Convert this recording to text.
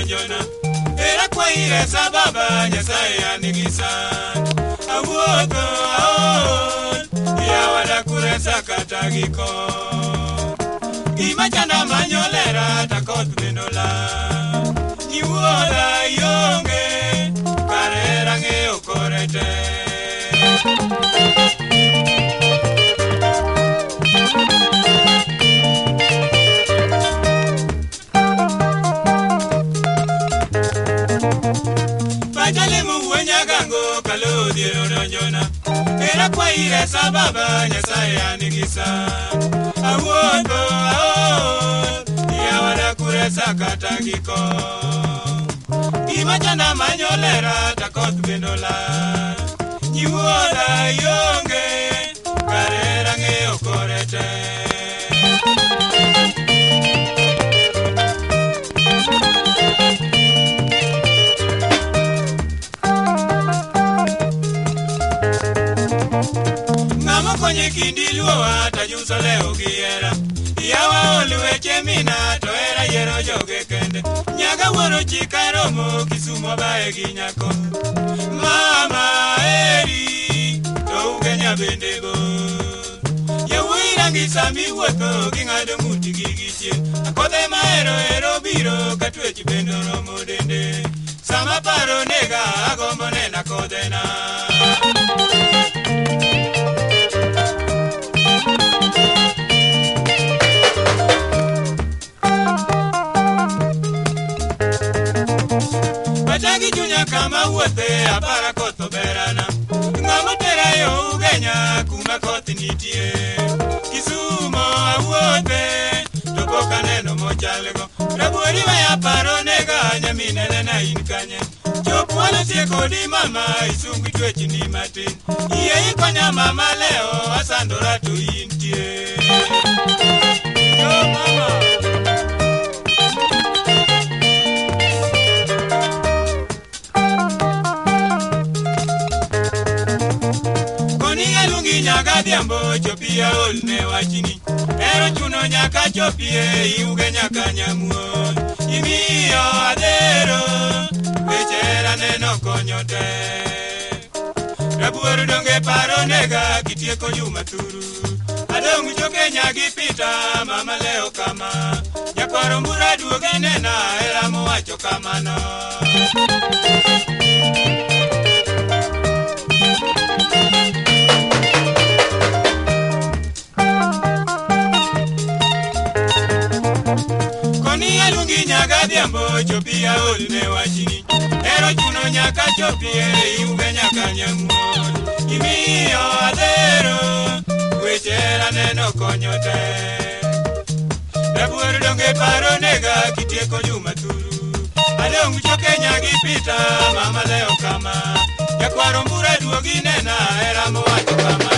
donjona era kwa ire sababa Nyasaye anigisa awuotho aol yawada kuresa kata giko gima chanda manyolera takoth benola niwoda yonge karera ng'eyo korete Kalodiero donjona era kwa ire sababa Nyasaye anigisa awuotho aol yawada kuresa kata giko gima chanda manyolera takoth benola nyiwoda yonge karera ng'eyo korete konye kindi luowa tajuso leo giera yawa oluweche mina to era yero joge kende nyaga wuoro chika romo Kisumo bae gi nyako mama eri to ugenya bende go yawuyi rangi sami wuotho ging'ado muti gi gichien akodhe maero ero biro katwech bendo romo dende sama paro nega agombo nena kodhena kama wuothe apara koth oberana ng'ama tera yo ugenya kuma koth nitie Kisumo awuothe to pok aneno mochalgo rabuori waya paro nega nyaminene na in kanye chop walo tie kodi mama isungi twechni matin iye ikonya mama leo asandora to intie yo mama nyaga diambo chopia ol ne wachini ero chuno nyaka chopie iuge nyaka nyamuol imiyo adero wechera neno konyo te rabuor donge paro nega kitieko juma turu adong' choke nyagi pita mama leo kama nyakwaro mbura duoge nena era mowacho kamano nyaga diambo chopia ol ne wachini ero chuno nyaka chopie iuge nyaka nyamuol imiyo adero wechera neno konyo te rabuor donge paro nega kitieko juma turu adong' choke nyagi pita mama leo kama nyakwaro mbura duogi nena era mowacho kama